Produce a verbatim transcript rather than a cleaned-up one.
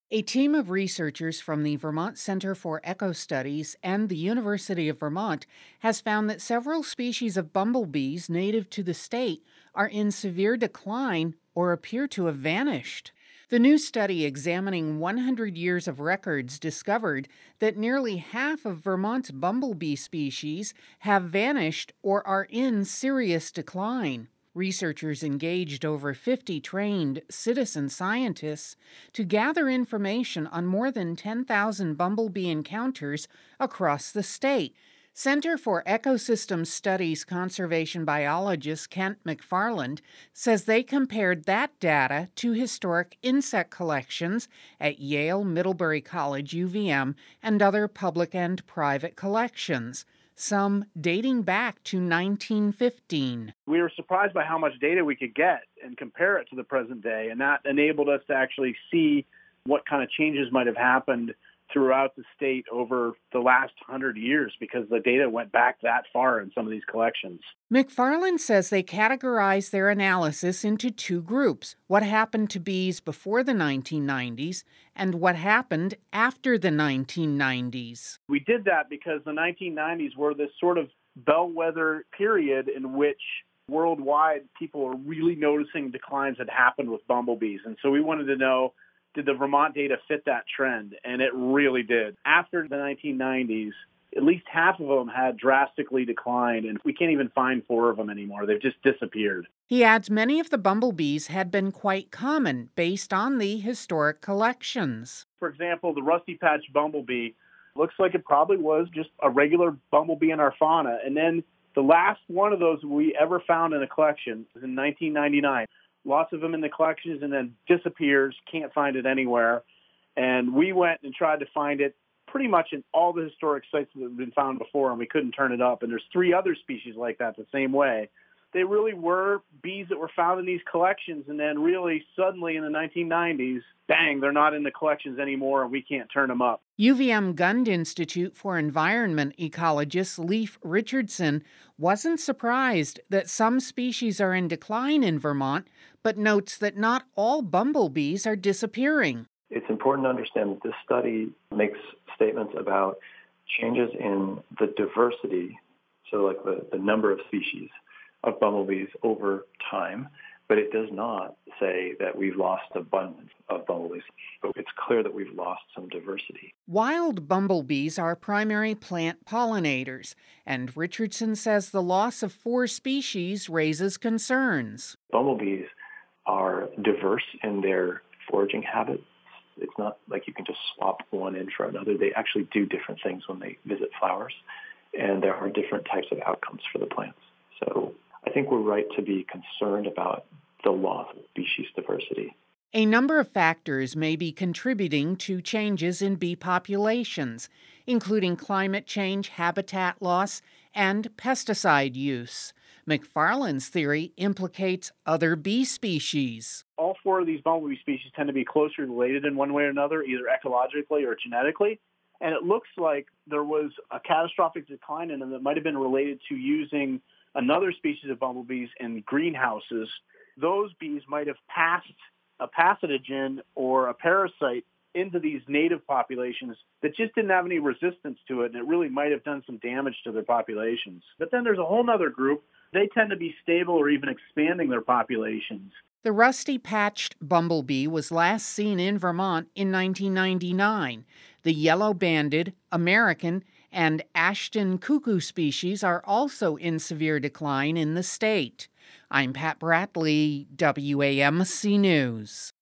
A team of researchers from the Vermont Center for Eco Studies and the University of Vermont has found that several species of bumblebees native to the state are in severe decline or appear to have vanished. The new study examining one hundred years of records discovered that nearly half of Vermont's bumblebee species have vanished or are in serious decline. Researchers engaged over fifty trained citizen scientists to gather information on more than ten thousand bumblebee encounters across the state. Center for Ecosystem Studies conservation biologist Kent McFarland says they compared that data to historic insect collections at Yale, Middlebury College, U V M, and other public and private collections, some dating back to nineteen fifteen. We were surprised by how much data we could get and compare it to the present day, and that enabled us to actually see what kind of changes might have happened throughout the state over the last hundred years because the data went back that far in some of these collections. McFarland says they categorize their analysis into two groups: what happened to bees before the nineteen nineties and what happened after the nineteen nineties. We did that because the nineteen nineties were this sort of bellwether period in which worldwide people are really noticing declines had happened with bumblebees. And so we wanted to know, did the Vermont data fit that trend? And it really did. After the nineteen nineties, at least half of them had drastically declined, and we can't even find four of them anymore. They've just disappeared. He adds many of the bumblebees had been quite common based on the historic collections. For example, the rusty patch bumblebee looks like it probably was just a regular bumblebee in our fauna. And then the last one of those we ever found in a collection was in nineteen ninety-nine. Lots of them in the collections and then disappears, can't find it anywhere. And we went and tried to find it pretty much in all the historic sites that have been found before, and we couldn't turn it up. And there's three other species like that the same way. They really were bees that were found in these collections, and then really suddenly in the nineteen nineties, bang, they're not in the collections anymore, and we can't turn them up. U V M Gund Institute for Environment ecologist Leif Richardson wasn't surprised that some species are in decline in Vermont, but notes that not all bumblebees are disappearing. It's important to understand that this study makes statements about changes in the diversity, so like the, the number of species of bumblebees over time, but it does not say that we've lost abundance of bumblebees. But it's clear that we've lost some diversity. Wild bumblebees are primary plant pollinators, and Richardson says the loss of four species raises concerns. Bumblebees are diverse in their foraging habits. It's not like you can just swap one in for another. They actually do different things when they visit flowers, and there are different types of outcomes for the plants. So I think we're right to be concerned about the loss of species diversity. A number of factors may be contributing to changes in bee populations, including climate change, habitat loss, and pesticide use. McFarland's theory implicates other bee species. All four of these bumblebee species tend to be closely related in one way or another, either ecologically or genetically. And it looks like there was a catastrophic decline in them that might have been related to using another species of bumblebees in greenhouses. Those bees might have passed a pathogen or a parasite into these native populations that just didn't have any resistance to it, and it really might have done some damage to their populations. But then there's a whole other group. They tend to be stable or even expanding their populations. The rusty-patched bumblebee was last seen in Vermont in nineteen ninety-nine. The yellow-banded, American, and Ashton cuckoo species are also in severe decline in the state. I'm Pat Bradley, W A M C News.